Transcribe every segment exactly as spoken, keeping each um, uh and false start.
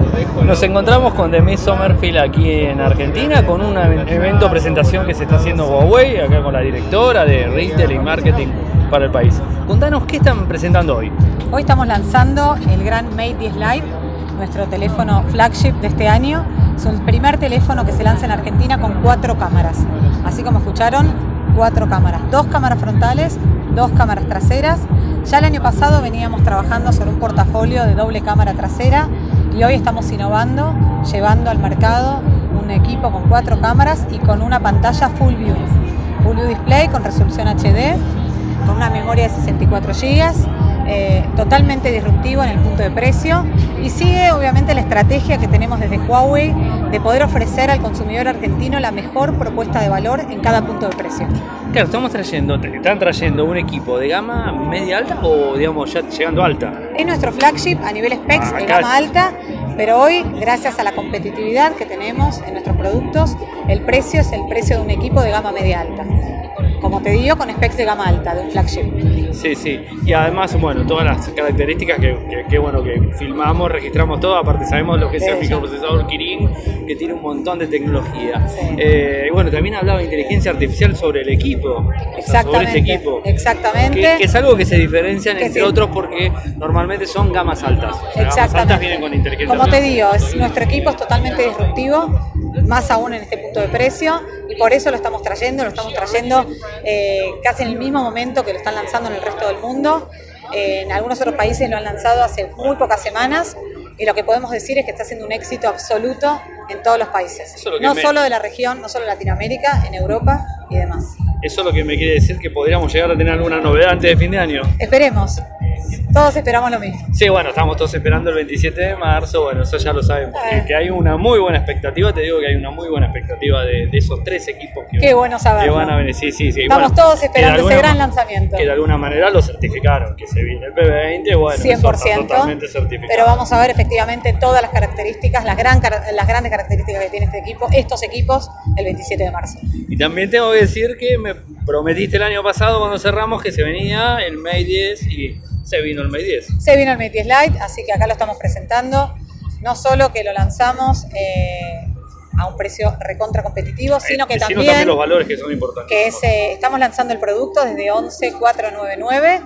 Nos encontramos con The Mist Summerfield aquí en Argentina con un evento presentación que se está haciendo Huawei, acá con la directora de Retail y Marketing para el país. Contanos, ¿qué están presentando hoy? Hoy estamos lanzando el gran Mate diez Lite, nuestro teléfono flagship de este año. Es el primer teléfono que se lanza en Argentina con cuatro cámaras. Así como escucharon, cuatro cámaras. Dos cámaras frontales, dos cámaras traseras. Ya el año pasado veníamos trabajando sobre un portafolio de doble cámara trasera y hoy estamos innovando, llevando al mercado un equipo con cuatro cámaras y con una pantalla Full View. Full View Display con resolución H D, con una memoria de sesenta y cuatro gigas, eh, totalmente disruptivo en el punto de precio y sigue obviamente la estrategia que tenemos desde Huawei de poder ofrecer al consumidor argentino la mejor propuesta de valor en cada punto de precio. Claro, estamos trayendo, te están trayendo un equipo de gama media alta o digamos ya llegando alta. Es nuestro flagship a nivel specs, Ah, de acá gama es- alta, pero hoy, gracias a la competitividad que tenemos en nuestros productos, el precio es el precio de un equipo de gama media alta. Como te digo, con specs de gama alta, de un flagship. Sí, sí. Y además, bueno, todas las características que, que, que, bueno, que filmamos, registramos todo, aparte sabemos lo que es De el hecho. microprocesador Kirin, que tiene un montón de tecnología. Sí. Eh, y bueno, también hablaba de inteligencia artificial sobre el equipo. O sea, sobre Exactamente, este equipo. exactamente. Que, que es algo que se diferencian Que entre sí. otros porque normalmente son gamas altas. O sea, gamas Exactamente. altas vienen con inteligencia Como te artificial. digo, es, nuestro equipo es totalmente disruptivo, más aún en este punto de precio, y por eso lo estamos trayendo, lo estamos trayendo eh, casi en el mismo momento que lo están lanzando en el resto del mundo. Eh, en algunos otros países lo han lanzado hace muy pocas semanas, y lo que podemos decir es que está siendo un éxito absoluto en todos los países. Eso es lo que No me- solo de la región, no solo de Latinoamérica, en Europa y demás. Eso es lo que me quiere decir que podríamos llegar a tener alguna novedad antes de fin de año. Esperemos, todos esperamos lo mismo. Sí, bueno, estamos todos esperando el veintisiete de marzo, bueno, eso ya lo sabemos, que, Eh. que hay una muy buena expectativa, te digo que hay una muy buena expectativa de, de esos tres equipos que, Qué bueno saberlo. que van a venir, sí, sí, sí. Estamos Bueno, todos que de esperando ese alguna gran ma- lanzamiento. Que de alguna manera lo certificaron, que se viene el P veinte, bueno, cien por eso está ciento, totalmente certificado. pero vamos a ver efectivamente todas las características, las, gran, car- las grandes características que tiene este equipo, estos equipos, el veintisiete de marzo. Y también tengo que decir que me prometiste el año pasado cuando cerramos que se venía el Mate diez y se vino el Mate diez. Se vino el Mate diez Lite, así que acá lo estamos presentando, no solo que lo lanzamos eh, a un precio recontra competitivo, sino que Decinos también, también los valores que son importantes. que es, eh, estamos lanzando el producto desde once mil cuatrocientos noventa y nueve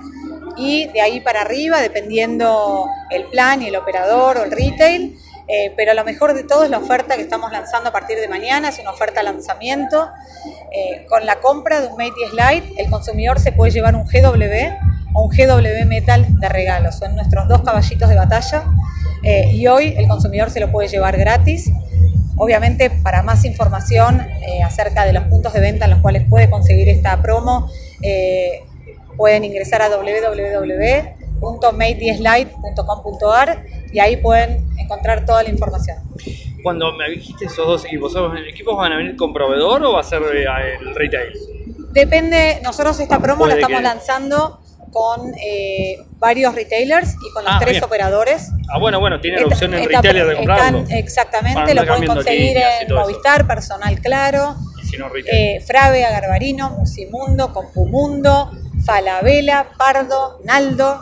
y de ahí para arriba, dependiendo el plan y el operador o el retail. Eh, pero lo mejor de todo es la oferta que estamos lanzando a partir de mañana, es una oferta lanzamiento. Eh, con la compra de un Mate diez Lite, el consumidor se puede llevar un G W o un G W Metal de regalo, son nuestros dos caballitos de batalla, eh, y hoy el consumidor se lo puede llevar gratis. Obviamente, para más información eh, acerca de los puntos de venta en los cuales puede conseguir esta promo, eh, pueden ingresar a w w w punto mate diez lite punto com punto a r y ahí pueden encontrar toda la información. Cuando me dijiste esos dos equipos, ¿esos equipos van a venir con proveedor o va a ser eh, el retail? Depende, nosotros esta promo la Puede estamos que- lanzando con eh, varios retailers y con los Ah, tres bien. operadores. Ah, bueno, bueno, tiene la Esta- opción en esta- retailer de están- comprarlo. Para exactamente, andar lo pueden cambiando conseguir líneas y en todo eso. Movistar, Personal Claro, Y si no, retail. eh, Frávega, Garbarino, Musimundo, Compumundo, Falabella, Pardo, Naldo,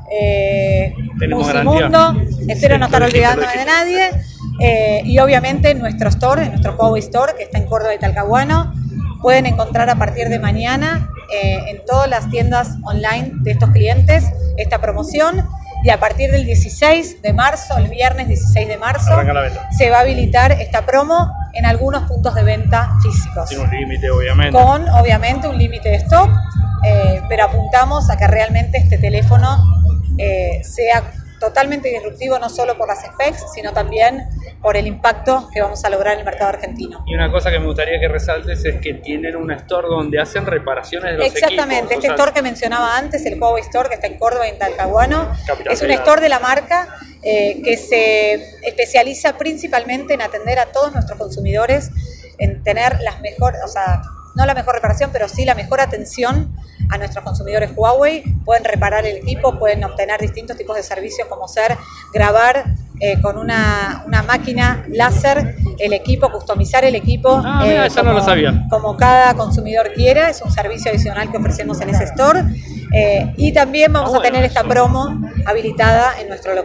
eh, Tenemos Musimundo, garantía. espero Sí, no estar lo dijiste, olvidándome lo de dijiste. nadie, eh, y obviamente en nuestro store, en nuestro Huawei Store, que está en Córdoba y Talcahuano, pueden encontrar a partir de mañana eh, en todas las tiendas online de estos clientes esta promoción, y a partir del dieciséis de marzo, el viernes dieciséis de marzo, Arranca la venta. se va a habilitar esta promo en algunos puntos de venta físicos, Tiene un límite, obviamente. con obviamente un límite de stock, eh, pero apuntamos a que realmente este teléfono eh, sea totalmente disruptivo, no solo por las specs, sino también por el impacto que vamos a lograr en el mercado argentino. Y una cosa que me gustaría que resaltes es que tienen un store donde hacen reparaciones de los Exactamente, equipos. este o sea, store que mencionaba antes, el Huawei Store, que está en Córdoba y en Talcahuano, Capital es un Federal. store de la marca eh, que se especializa principalmente en atender a todos nuestros consumidores, en tener las mejores, o sea, no la mejor reparación, pero sí la mejor atención a nuestros consumidores Huawei. Pueden reparar el equipo, pueden obtener distintos tipos de servicios como ser grabar eh, con una, una máquina láser el equipo, customizar el equipo Ah, mira, eso no lo sabía. como cada consumidor quiera. Es un servicio adicional que ofrecemos en ese store, eh, y también vamos Ah, bueno, a tener esta eso. promo habilitada en nuestro local.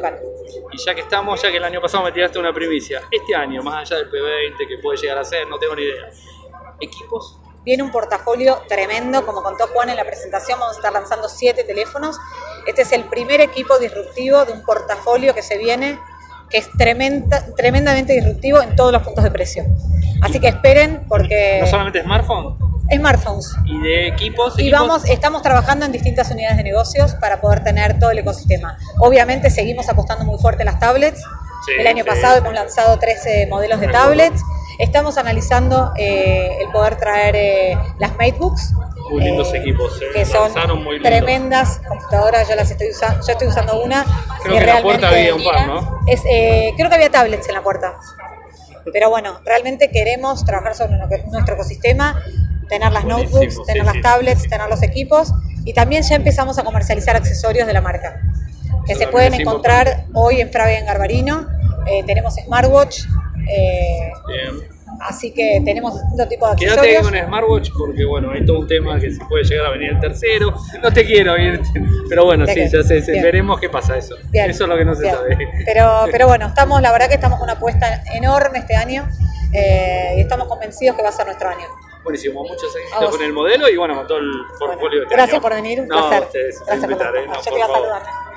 Y ya que estamos, ya que el año pasado me tiraste una primicia, este año, más allá del P veinte que puede llegar a ser, no tengo ni idea, ¿equipos? Viene un portafolio tremendo, como contó Juan en la presentación, vamos a estar lanzando siete teléfonos. Este es el primer equipo disruptivo de un portafolio que se viene, que es tremenda, tremendamente disruptivo en todos los puntos de precio. Así que esperen porque... ¿No solamente smartphone? Smartphones. ¿Y de equipos? Y equipos? vamos, estamos trabajando en distintas unidades de negocios para poder tener todo el ecosistema. Obviamente seguimos apostando muy fuerte en las tablets. Sí, el año sí, pasado sí, hemos lanzado trece modelos de tablets. Estamos analizando eh, el poder traer eh, las MateBooks. Muy lindos eh, equipos, eh. que son muy tremendas computadoras. Yo las estoy usando, yo estoy usando una. Creo que en la puerta había un par, ¿no? Es, eh, creo que había tablets en la puerta. Pero bueno, realmente queremos trabajar sobre nuestro ecosistema, tener las Buenísimo, notebooks, tener sí, las tablets, sí, sí. tener los equipos, y también ya empezamos a comercializar accesorios de la marca que se pueden encontrar importante. Hoy en Frávega en Garbarino. Eh, tenemos smartwatch, eh, así que tenemos distintos tipos de accesorios. Quédate con el smartwatch porque bueno, hay todo un tema que se puede llegar a venir el tercero. No te quiero ir, pero bueno, sí, ya sé, bien. Veremos qué pasa eso. Bien. Eso es lo que no se bien. sabe. Pero, pero bueno, estamos, la verdad que estamos con una apuesta enorme este año eh, y estamos convencidos que va a ser nuestro año. Buenísimo, muchos éxitos con el modelo y bueno, con todo el portfolio. Bueno, gracias año. por venir, un no, placer. Ustedes, gracias por invitar, venir. eh, no, Yo por te iba a favor. saludar.